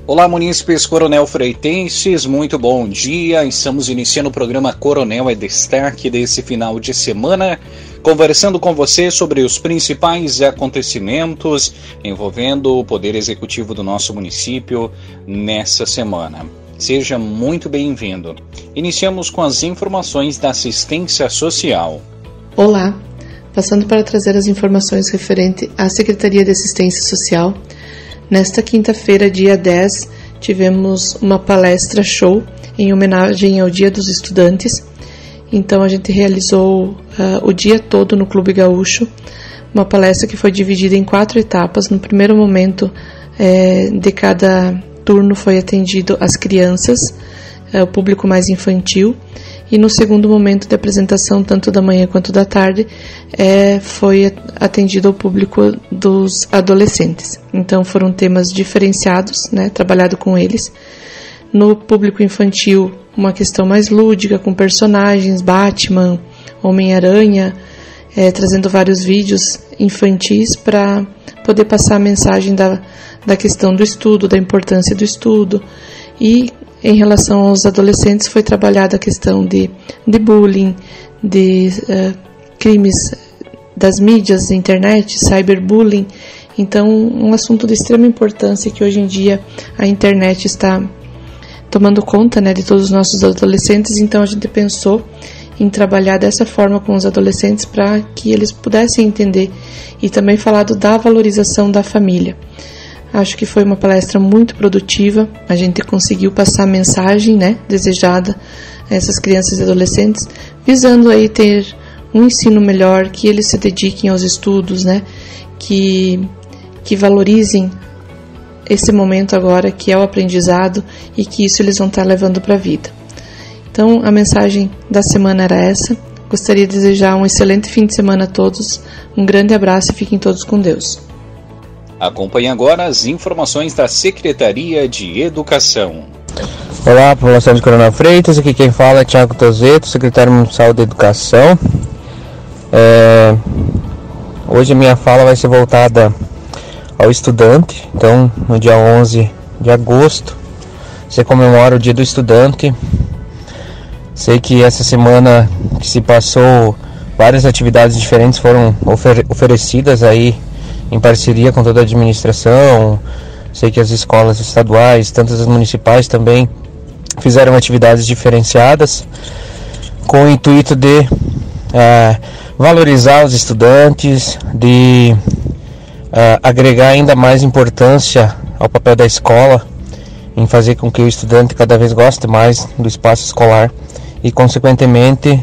Olá, munícipes Coronel Freitenses, muito bom dia. Estamos iniciando o programa Coronel é Destaque desse final de semana, conversando com você sobre os principais acontecimentos envolvendo o Poder Executivo do nosso município nessa semana. Seja muito bem-vindo. Iniciamos com as informações da assistência social. Olá, passando para trazer as informações referente à Secretaria de Assistência Social. Nesta quinta-feira, dia 10, tivemos uma palestra show em homenagem ao Dia dos Estudantes. Então a gente realizou o dia todo no Clube Gaúcho, uma palestra que foi dividida em 4 etapas. No primeiro momento de cada turno foi atendido as crianças, o público mais infantil, e no segundo momento de apresentação, tanto da manhã quanto da tarde, foi atendido ao público dos adolescentes. Então foram temas diferenciados, trabalhado com eles. No público infantil, uma questão mais lúdica, com personagens, Batman, Homem-Aranha, trazendo vários vídeos infantis para poder passar a mensagem da questão do estudo, da importância do estudo. E em relação aos adolescentes, foi trabalhada a questão de bullying, de crimes das mídias, internet, cyberbullying. Então, um assunto de extrema importância que hoje em dia a internet está tomando conta de todos os nossos adolescentes. Então, a gente pensou em trabalhar dessa forma com os adolescentes para que eles pudessem entender e também falado da valorização da família. Acho que foi uma palestra muito produtiva, a gente conseguiu passar a mensagem desejada a essas crianças e adolescentes, visando aí ter um ensino melhor, que eles se dediquem aos estudos, que valorizem esse momento agora, que é o aprendizado, e que isso eles vão estar levando para a vida. Então, a mensagem da semana era essa. Gostaria de desejar um excelente fim de semana a todos, um grande abraço e fiquem todos com Deus. Acompanhe agora as informações da Secretaria de Educação. Olá, população de Coronel Freitas, aqui quem fala é Thiago Tozeto, secretário municipal de Educação. Hoje a minha fala vai ser voltada ao estudante. Então, no dia 11 de agosto, você comemora o Dia do Estudante. Sei que essa semana que se passou, várias atividades diferentes foram oferecidas aí em parceria com toda a administração. Sei que as escolas estaduais, tanto as municipais também, fizeram atividades diferenciadas com o intuito de valorizar os estudantes, de agregar ainda mais importância ao papel da escola, em fazer com que o estudante cada vez goste mais do espaço escolar e, consequentemente,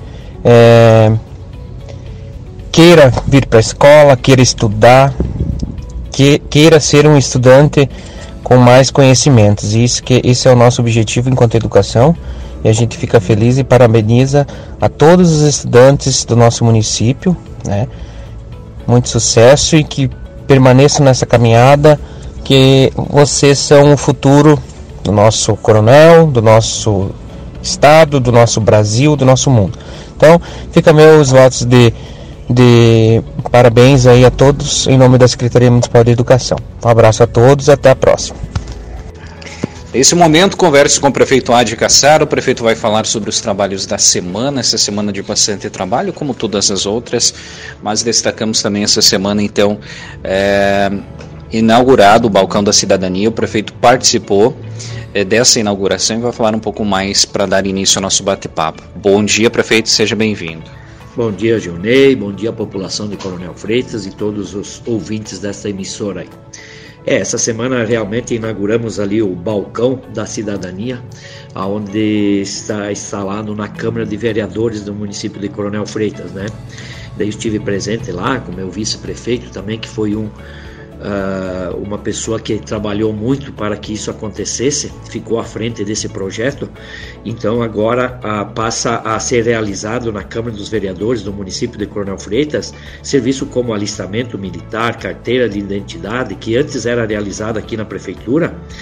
queira vir para a escola, queira estudar, queira ser um estudante com mais conhecimentos. E esse é o nosso objetivo enquanto educação, e a gente fica feliz e parabeniza a todos os estudantes do nosso município, muito sucesso e que permaneçam nessa caminhada, que vocês são o futuro do nosso Coronel, do nosso estado, do nosso Brasil, do nosso mundo. Então, fica meus votos de parabéns aí a todos em nome da Secretaria Municipal de Educação. Um abraço a todos, até a próxima. Nesse momento, converse com o prefeito Adi Cassaro. O prefeito vai falar sobre os trabalhos da semana, essa semana de bastante trabalho, como todas as outras, mas destacamos também essa semana, então, inaugurado o Balcão da Cidadania. O prefeito participou dessa inauguração e vai falar um pouco mais para dar início ao nosso bate-papo. Bom dia, prefeito, seja bem-vindo. Bom dia, Gilney, bom dia, população de Coronel Freitas e todos os ouvintes desta emissora aí. Essa semana realmente inauguramos ali o Balcão da Cidadania, onde está instalado na Câmara de Vereadores do município de Coronel Freitas, Daí eu estive presente lá com meu vice-prefeito também, que foi uma pessoa que trabalhou muito para que isso acontecesse, ficou à frente desse projeto. Então agora passa a ser realizado na Câmara dos Vereadores do município de Coronel Freitas serviço como alistamento militar, carteira de identidade, que antes era realizado aqui na prefeitura.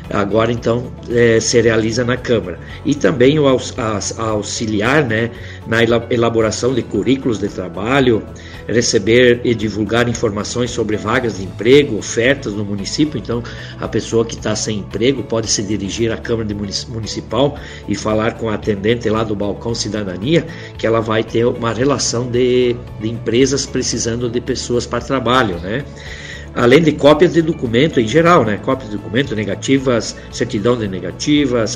agora então se realiza na Câmara. E também o auxiliar, né, na elaboração de currículos de trabalho, receber e divulgar informações sobre vagas de emprego, ofertas no município. Então a pessoa que está sem emprego pode se dirigir à Câmara Municipal e falar com a atendente lá do Balcão Cidadania, que ela vai ter uma relação de empresas precisando de pessoas para trabalho, né? Além de cópias de documento em geral, né? Cópias de documento negativas, certidão de negativas,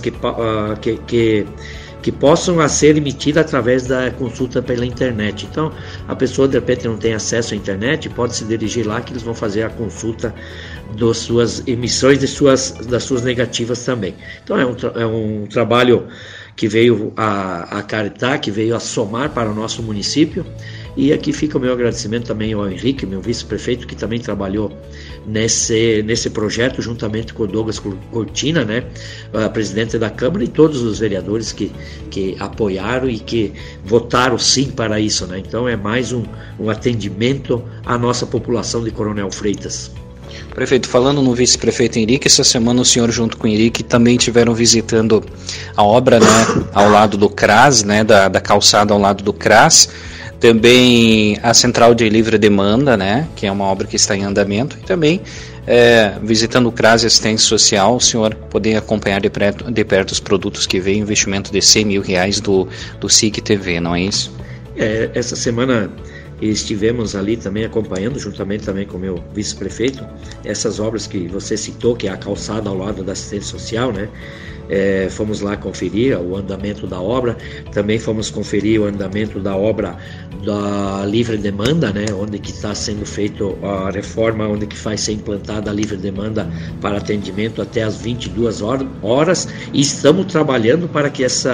que possam ser emitidas através da consulta pela internet. Então, a pessoa de repente não tem acesso à internet, pode se dirigir lá que eles vão fazer a consulta das suas emissões, das suas negativas também. Então, é um trabalho que veio a acarretar, que veio a somar para o nosso município. E aqui fica o meu agradecimento também ao Henrique, meu vice-prefeito, que também trabalhou nesse projeto juntamente com o Douglas Cortina, né, presidente da Câmara, e todos os vereadores que apoiaram e que votaram sim para isso, né? Então é mais um atendimento à nossa população de Coronel Freitas. Prefeito, falando no vice-prefeito Henrique, essa semana o senhor junto com o Henrique também estiveram visitando a obra, né, ao lado do CRAS, né, da calçada ao lado do CRAS, também a Central de Livre Demanda, né, que é uma obra que está em andamento, e também visitando o CRAS e Assistência Social, o senhor poder acompanhar de perto os produtos que vêm, investimento de R$100 mil do SIC TV, não é isso? Essa semana estivemos ali também acompanhando, juntamente também com o meu vice-prefeito, essas obras que você citou, que é a calçada ao lado da assistência social, né? Fomos lá conferir o andamento da obra, também fomos conferir o andamento da obra da livre demanda, né, onde que está sendo feita a reforma, onde que vai ser implantada a livre demanda para atendimento até as 22 horas, e estamos trabalhando para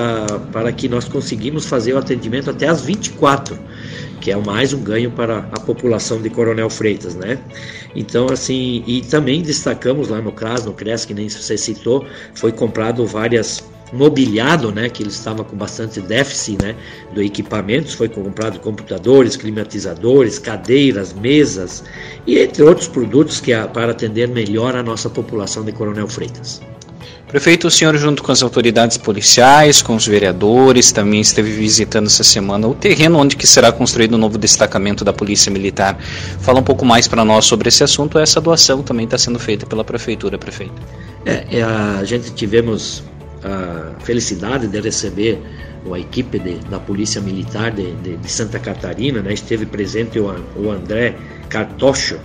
que nós conseguimos fazer o atendimento até as 24, que é mais um ganho para a população de Coronel Freitas, né? Então, assim, e também destacamos lá no CRAS, no CRES, que nem você citou, foi comprado várias mobiliado, né, que ele estava com bastante déficit, né, do equipamentos, foi comprado computadores, climatizadores, cadeiras, mesas e entre outros produtos para atender melhor a nossa população de Coronel Freitas. Prefeito, o senhor junto com as autoridades policiais, com os vereadores, também esteve visitando essa semana o terreno onde que será construído o novo destacamento da Polícia Militar. Fala um pouco mais para nós sobre esse assunto. Essa doação também está sendo feita pela Prefeitura, prefeito. A gente tivemos a felicidade de receber a equipe da Polícia Militar de Santa Catarina, né? Esteve presente o André Cartacho,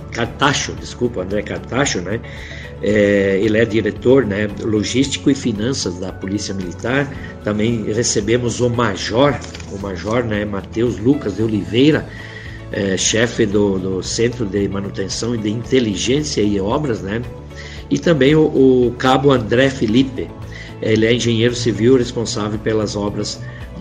né? Ele é diretor, né, logístico e finanças da Polícia Militar. Também recebemos o Major, né, Matheus Lucas de Oliveira, chefe do Centro de Manutenção e de Inteligência e Obras, né? E também o Cabo André Felipe, ele é engenheiro civil responsável pelas obras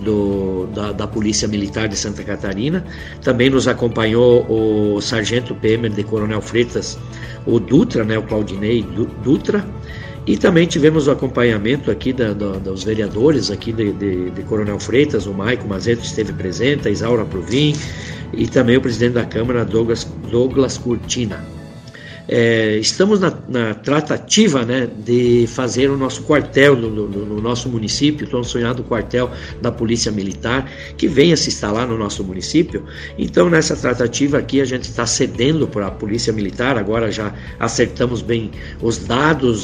da Polícia Militar de Santa Catarina. Também nos acompanhou o Sargento PM de Coronel Freitas, o Dutra, né, o Claudinei Dutra, e também tivemos o acompanhamento aqui dos vereadores aqui de Coronel Freitas, o Maico Mazeto esteve presente, a Isaura Provim, e também o presidente da Câmara, Douglas Cortina. Estamos na tratativa, né, de fazer o nosso quartel no nosso município, tão sonhado quartel da Polícia Militar, que venha se instalar no nosso município. Então, nessa tratativa aqui, a gente está cedendo para a Polícia Militar. Agora já acertamos bem os dados,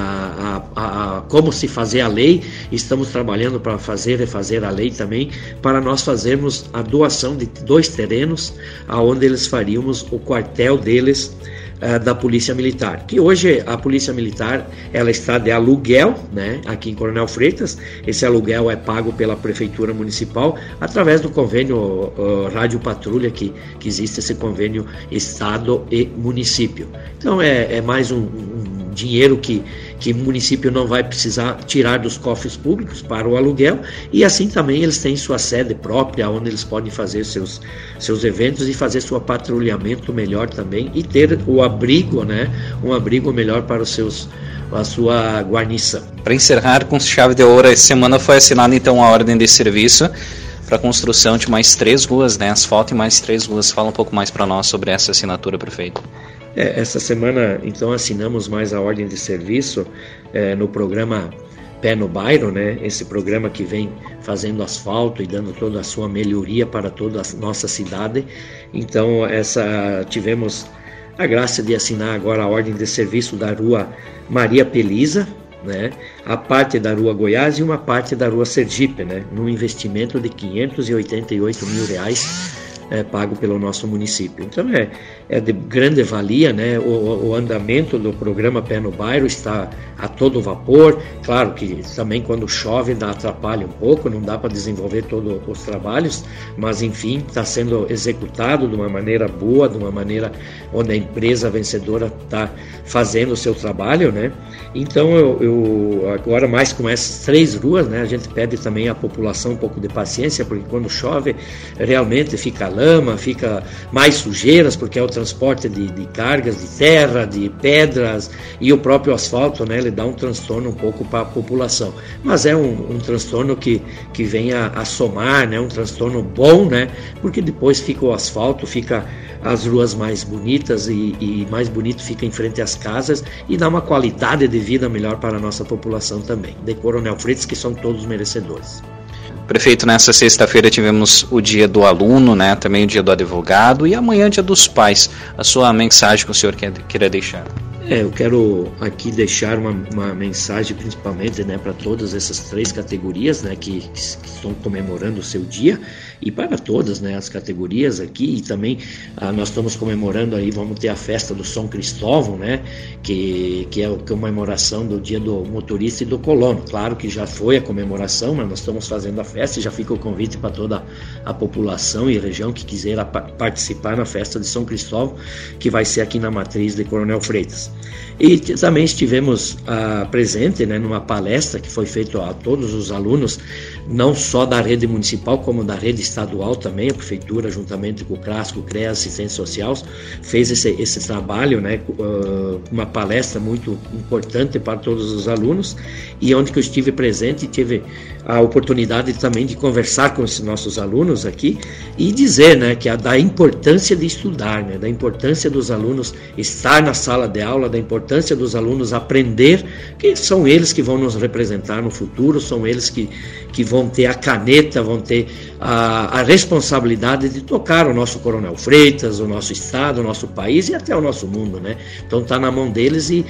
como se fazer a lei. Estamos trabalhando para fazer a lei também, para nós fazermos a doação de 2 terrenos, aonde eles faríamos o quartel deles, da Polícia Militar, que hoje a Polícia Militar ela está de aluguel, né, aqui em Coronel Freitas. Esse aluguel é pago pela Prefeitura Municipal através do convênio Rádio Patrulha, que existe esse convênio Estado e Município. Então é mais um dinheiro que o município não vai precisar tirar dos cofres públicos para o aluguel, e assim também eles têm sua sede própria, onde eles podem fazer seus eventos e fazer seu patrulhamento melhor também, e ter o abrigo, né, um abrigo melhor para a sua guarnição. Para encerrar com chave de ouro, essa semana foi assinada então a ordem de serviço para a construção de mais 3 ruas, né, asfalto e mais 3 ruas. Fala um pouco mais para nós sobre essa assinatura, prefeito. Essa semana, então, assinamos mais a ordem de serviço no programa Pé no Bairro, né? Esse programa que vem fazendo asfalto e dando toda a sua melhoria para toda a nossa cidade. Então, tivemos a graça de assinar agora a ordem de serviço da Rua Maria Pelisa, né? A parte da Rua Goiás e uma parte da Rua Sergipe, né? Num investimento de R$588 mil pago pelo nosso município. Então é de grande valia, né? O andamento do programa Pé no Bairro está a todo vapor. Claro que também quando chove atrapalha um pouco, não dá para desenvolver todos os trabalhos, mas enfim, está sendo executado de uma maneira boa, de uma maneira onde a empresa vencedora está fazendo o seu trabalho, né? Então eu agora mais com essas 3 ruas, né? A gente pede também à população um pouco de paciência, porque quando chove realmente fica lama, fica mais sujeiras, porque é o transporte de cargas, de terra, de pedras, e o próprio asfalto, né, ele dá um transtorno um pouco para a população. Mas é um transtorno que vem a somar, né, um transtorno bom, né, porque depois fica o asfalto, fica as ruas mais bonitas e mais bonito fica em frente às casas e dá uma qualidade de vida melhor para a nossa população também. De Coronel Freitas, que são todos merecedores. Prefeito, nessa sexta-feira tivemos o dia do aluno, né? Também o dia do advogado e amanhã dia dos pais. A sua mensagem que o senhor queira deixar? Eu quero aqui deixar uma mensagem principalmente, né, para todas essas 3 categorias, né, que estão comemorando o seu dia, e para todas, né, as categorias aqui. E também nós estamos comemorando aí, vamos ter a festa do São Cristóvão, né, que é a comemoração do dia do motorista e do colono. Claro que já foi a comemoração, mas nós estamos fazendo a festa e já fica o convite para toda a população e região que quiser participar na festa de São Cristóvão, que vai ser aqui na matriz de Coronel Freitas. E também estivemos presente, né, numa palestra que foi feita a todos os alunos, não só da rede municipal, como da rede estadual também. A prefeitura, juntamente com o CRAS, com o CREA, Assistência Social, fez esse trabalho, né, uma palestra muito importante para todos os alunos, e onde que eu estive presente e tive a oportunidade também de conversar com esses nossos alunos aqui e dizer, né, que da importância de estudar, né, da importância dos alunos estar na sala de aula, da importância dos alunos aprender, que são eles que vão nos representar no futuro, são eles que vão ter a caneta, vão ter a responsabilidade de tocar o nosso Coronel Freitas, o nosso estado, o nosso país e até o nosso mundo, né? Então está na mão deles e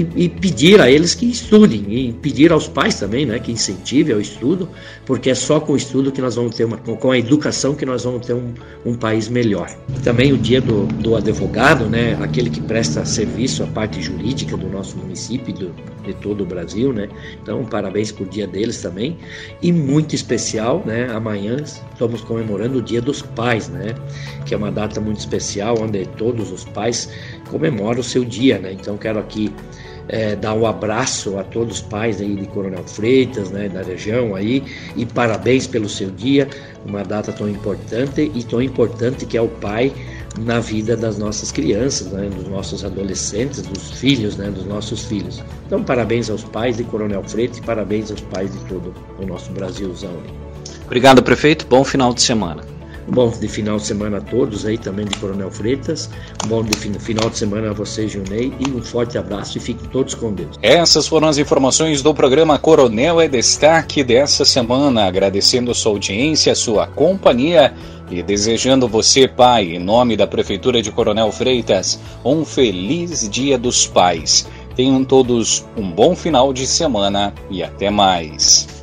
pedir a eles que estudem, e pedir aos pais também, né, que incentive ao estudo, porque é só com o estudo que nós vamos ter com a educação que nós vamos ter um país melhor. Também o dia do advogado, né, aquele que presta serviço à parte jurídica do nosso município, de todo o Brasil, né? Então parabéns por dia deles também. E muito especial, né, amanhã estamos comemorando o Dia dos Pais, né, que é uma data muito especial, onde todos os pais comemoram o seu dia, né? Então quero aqui dar um abraço a todos os pais aí de Coronel Freitas, né, da região aí, e parabéns pelo seu dia, uma data tão importante, e tão importante que é o pai na vida das nossas crianças, né, dos nossos adolescentes, dos filhos, né, dos nossos filhos. Então parabéns aos pais de Coronel Freitas e parabéns aos pais de todo o nosso Brasilzão. Obrigado, prefeito, bom final de semana. Bom de final de semana a todos aí também de Coronel Freitas, bom de final de semana a você, Gilney, e um forte abraço e fiquem todos com Deus. Essas foram as informações do programa Coronel é Destaque dessa semana, agradecendo a sua audiência, a sua companhia e desejando você, pai, em nome da Prefeitura de Coronel Freitas, um feliz Dia dos Pais. Tenham todos um bom final de semana e até mais.